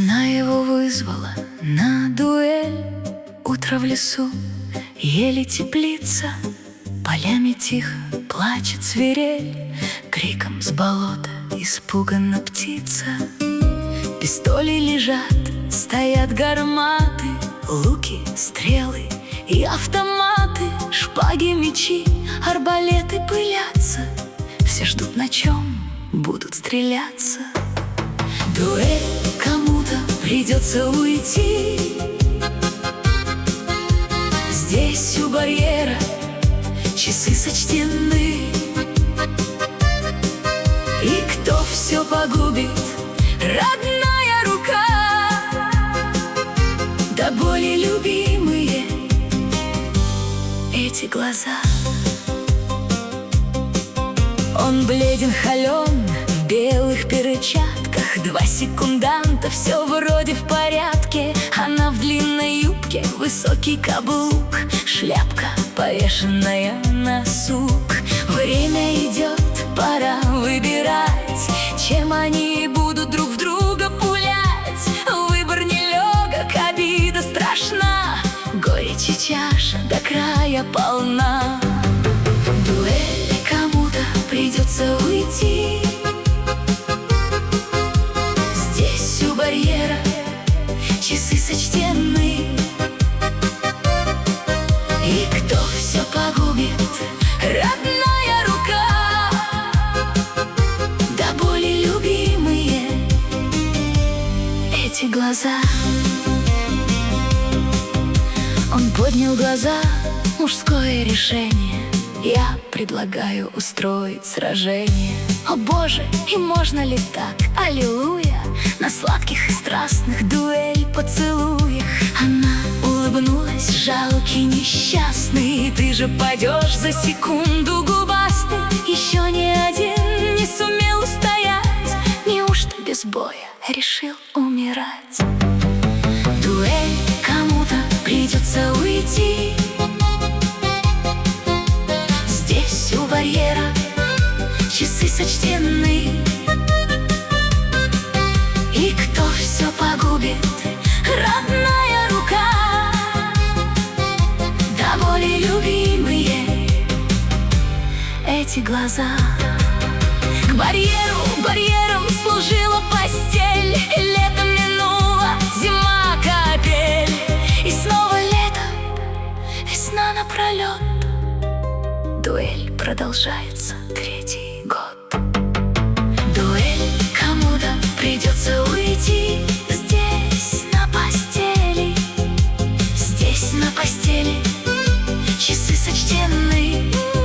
Она его вызвала на дуэль. Утро в лесу, еле теплица, полями тихо плачет свирель. Криком с болота испуганно птица. Пистоли лежат, стоят гарматы, луки, стрелы и автоматы, шпаги, мечи, арбалеты пылятся. Все ждут, на чем будут стреляться. Дуэль, кому-то придется уйти. Здесь у барьера часы сочтены. И кто все погубит? Родная рука. До боли любимые эти глаза. Он бледен, холен, в белых перчатках. Два секунданта, все вроде в порядке. Она в длинной юбке, высокий каблук, шляпка, повешенная на сук. Время идет, пора выбирать, чем они будут друг в друга пулять. Выбор нелегок, обида страшна, горечи чаша до края полна. Дуэль, кому-то придется уйти. Здесь у барьера часы сочтены. И кто все погубит? Родная рука. До боли любимые эти глаза. Он поднял глаза, мужское решение. Я предлагаю устроить сражение. О боже, и можно ли так? Аллилуйя! На сладких и страстных дуэль поцелуях. Она улыбнулась, жалкий несчастный. Ты же падешь за секунду губастый. Еще ни один не сумел устоять. Неужто без боя решил умирать? Дуэль, кому-то придется уйти. Здесь у барьера часы сочтены. И кто все погубит? Родная рука. До боли любимые эти глаза. К барьерам служила постель. Лето минуло, зима капель. И снова лето, весна напролет. Дуэль продолжается третий год. Дуэль, кому-то придется уйти. Здесь на постели часы сочтены.